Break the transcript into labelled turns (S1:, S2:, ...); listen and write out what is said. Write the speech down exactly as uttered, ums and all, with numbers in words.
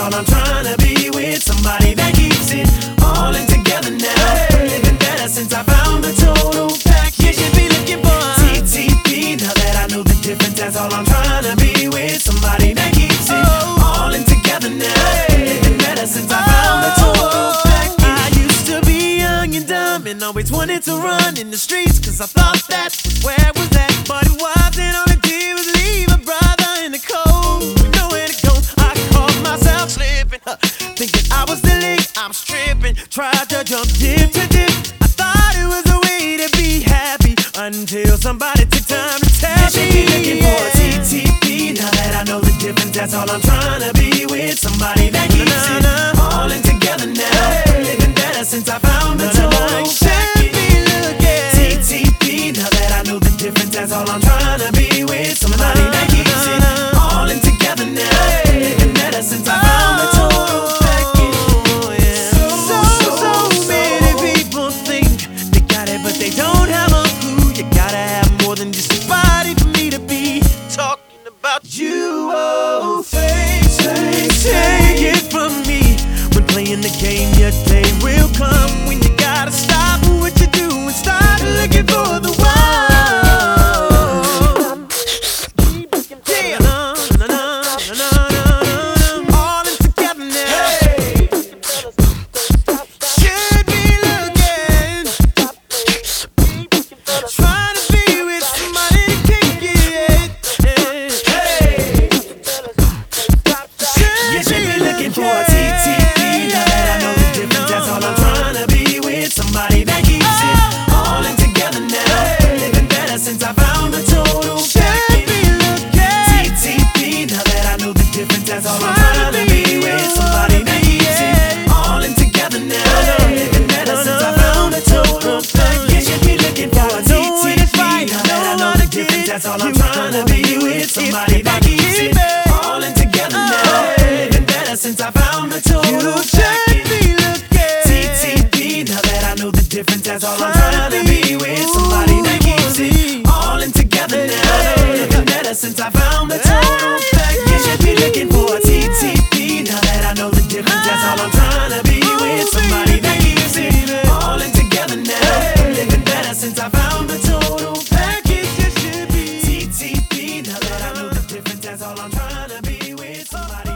S1: all I'm trying to be with. Somebody that keeps it all in together now. Living better since I found the total package. You should be looking for T T P. Now that I know the difference, that's all I'm trying to be with. Somebody that keeps it all in together now. Living better since I found the total package. I used to be young and dumb and always wanted to run in the streets, cause I thought that was where it was at. But it wasn't. All it did was leave a brother in the cold with nowhere to go. I caught myself slipping, huh, thinking I was the lead, I was tripping. Tried to jump dip to dip. I thought it was a way to be happy until somebody took time to tell me. You should be looking for a T T P. Now that I know the difference, that's all I'm trying to be with. Somebody that keeps it all in together now. Living better since I found the total package. T T P. Now that I know the difference, that's all I'm trying to be with. Somebody that keeps it all in together now. Living better since I found the total package. So, so many people think they got it, but they don't have a clue. You gotta have more than just somebody for me to be talking about you. Oh, take, take, take it from me. When playing the game, your day will come when you gotta stop what you do and start looking for the one. Somebody that keeps it all in together now. Living better since I found the total package. T T P. Now that I know the difference, that's all I'm trying to be with. Somebody that keeps it all in together now. Living better since I found the total package. You should be looking for a T T P. Now that I know the difference, that's all I'm trying to be with. Somebody that keeps it all in together now. Living better since I found the total package. Different, that's all I'm trying to be with. Somebody that keeps it all in together now. Living better since I found the total package. You should be looking for a T T P. Now that I know the difference, that's all I'm trying to be with. Somebody that keeps it all in together now. Living better since I found the total package. You should be T T P. Now that I know the difference, that's all I'm trying to be with. Somebody